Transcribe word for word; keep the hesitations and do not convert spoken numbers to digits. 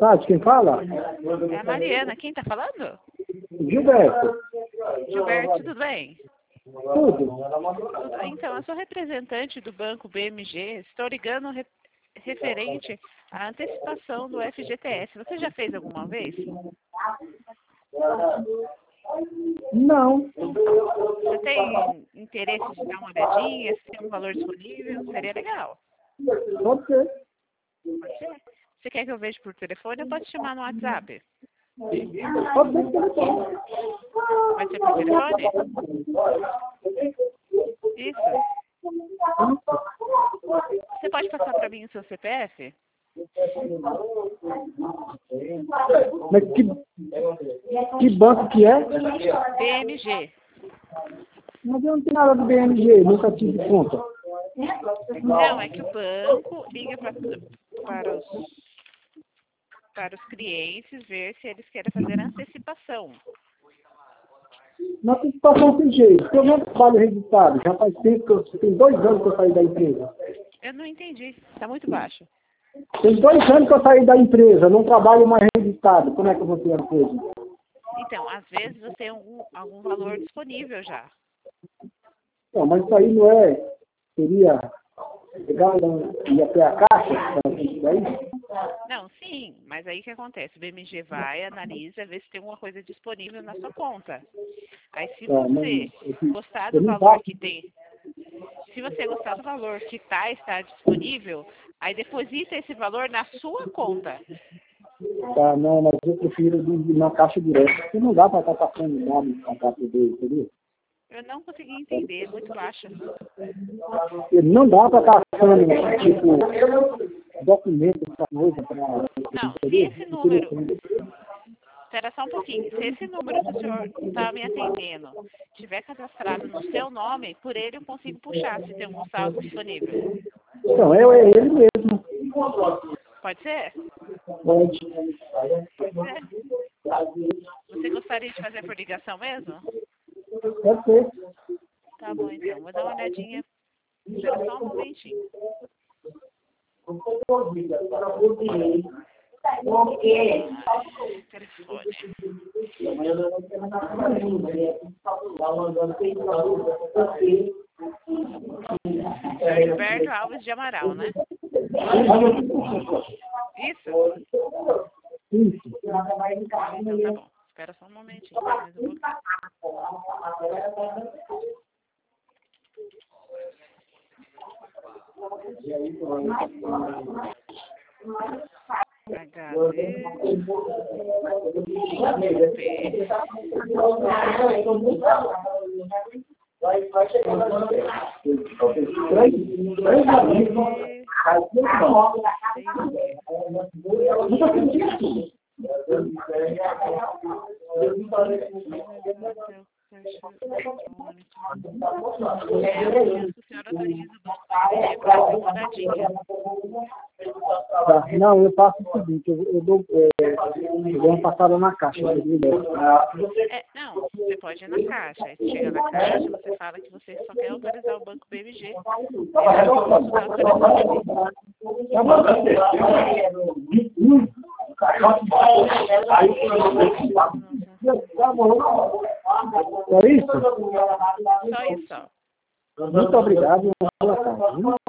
tarde, quem fala? É a Mariana. Quem está falando? Gilberto. Gilberto, tudo bem? Tudo. Tudo. Então, eu sou representante do Banco B M G. Estou ligando re referente à antecipação do F G T S. Você já fez alguma vez? Não. Você tem interesse de dar uma olhadinha? Se tem um valor disponível? Seria legal. Pode ser. Pode ser? Você quer que eu veja por telefone ou pode chamar no WhatsApp? Pode ser telefone. Pode ser por telefone? Isso. Você pode passar para mim o seu C P F? Mas que, que banco que é? B M G. Mas eu não tenho nada do B M G, nunca tive conta. Não, é que o banco liga pra, para, os, para os clientes ver se eles querem fazer a antecipação. Na antecipação tem jeito. Eu não trabalho registrado. Já faz tempo que eu tem dois anos que eu saí da empresa. Eu não entendi. Está muito baixo. Tem dois anos que eu saí da empresa, não trabalho mais registrado. Como é que eu vou ter a coisa? Então, às vezes você tem algum, algum valor disponível já. Não, mas isso aí não é. Seria legal ir até a caixa? Isso aí? Não, sim, mas aí o que acontece? O B M G vai, analisa, vê se tem alguma coisa disponível na sua conta. Aí se você gostar do valor que tem, se você gostar do valor que tá, está disponível, aí deposita esse valor na sua conta. Tá, não, mas eu prefiro ir na caixa direta. Porque não dá para estar passando o nome na caixa dele, entendeu? Eu não consegui entender, é muito baixa. Não dá para estar passando, tipo, documento, essa coisa para... Não, se esse número... Espera só um pouquinho. Se esse número que o senhor está me atendendo tiver cadastrado no seu nome, por ele eu consigo puxar, se tem algum saldo disponível. Não, é, é ele mesmo. Pode ser? Pode. Pode ser. Você gostaria de fazer por ligação mesmo? Pode ser. Tá bom, então. Vou dar uma olhadinha. Espera só um momentinho. Telefone. Gilberto Alves de Amaral, né? Isso? Isso. Então tá bom. Espera só um momentinho. Mais um pouquinho. H D P Tá. Não, eu faço o seguinte, eu, eu dou, é, eu dou uma passada na caixa. É, não, você pode ir na caixa. Aí você chega na caixa, você fala que você só quer autorizar o Banco B M G. Aí eu posso dar autorização. É isso? Só isso, ó. Muito obrigado.